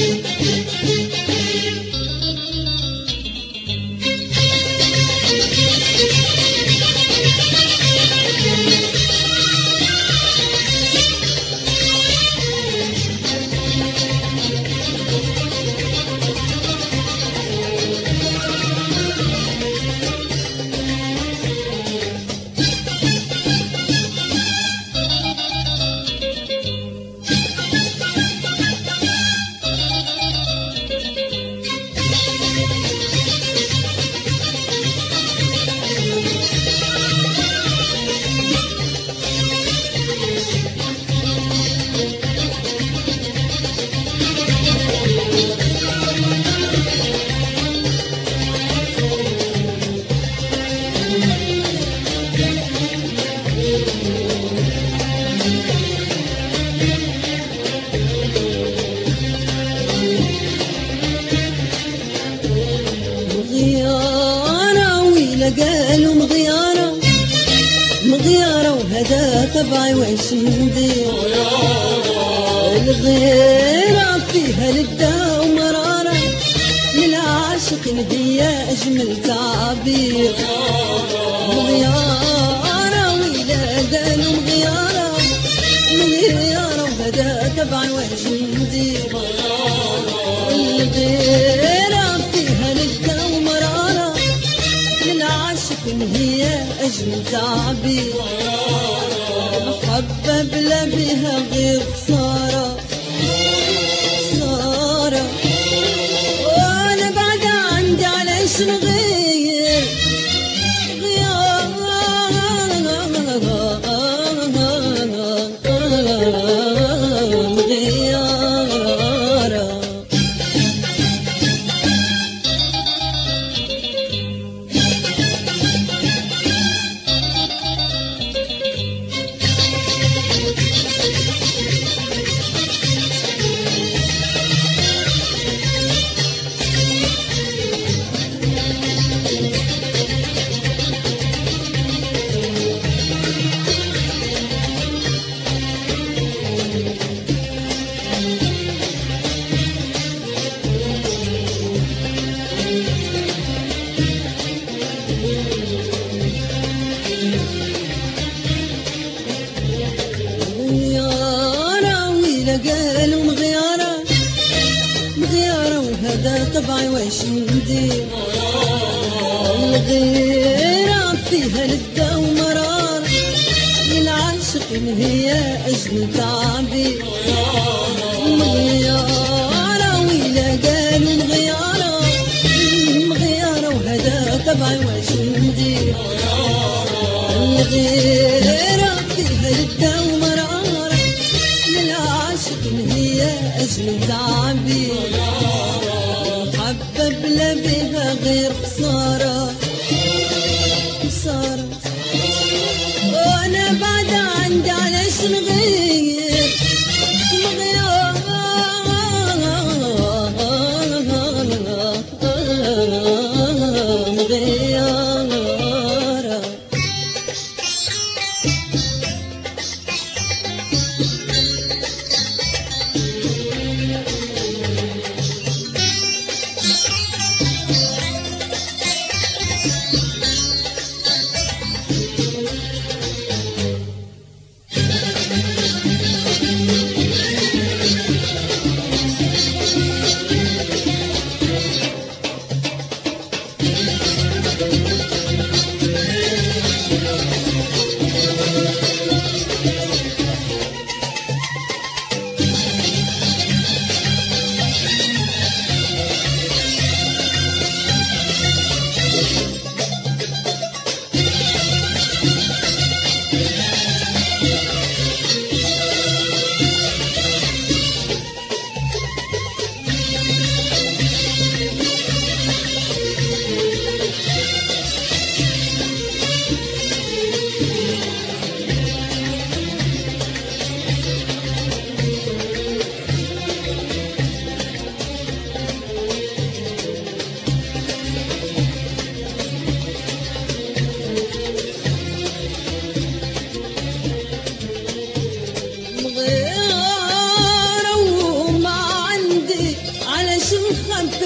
قالوا مغيارة مغيارة وهذا تبعي وش ندير الغيرة فيها لذة ومرارة للعاشق هي أجمل تعبير مغيارة ويلا قالوا مغيارة مغيارة وهذا تبعي وش ندير الغيرة فيها لذة ومرارة للعاشق هي أجمل تعبير محبة بلا بها غير خسارة خسارة وأنا بعد عندي علاش نغير قالوا مغيارة مغيارة وهذا طبعي وش ندير الغيرة فيها لذة ومرار للعاشق هي أجمل تعبير مغيارة ويلا قالوا مغيارة مغيارة وهذا طبعي وش ندير الغيرة فيها لذة ومرار هي أجمل تعبير محبة بلا بها غير خسارة خسارة وأنا بعد عندي علاش نغير مغيارة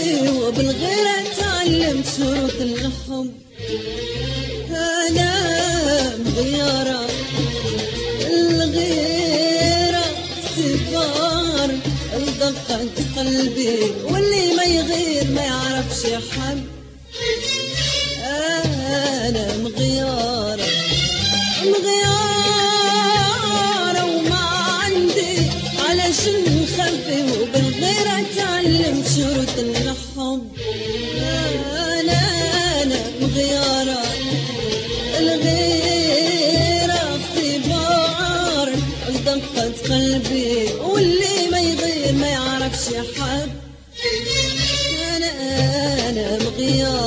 وبالغيرة تعلم شروط الحب. أنا مغيرة الغيرة اختبار لدقة قلبي، واللي ما يغير ما يعرفش يحب. أنا مغيرة وما عندي علشان نخبي، وبالغيرة تعلم شروط الحب. أنا مغيرة الغيرة اختبار لدقة قلبي، واللي ما يغير ما يعرفش يحب. أنا مغيرة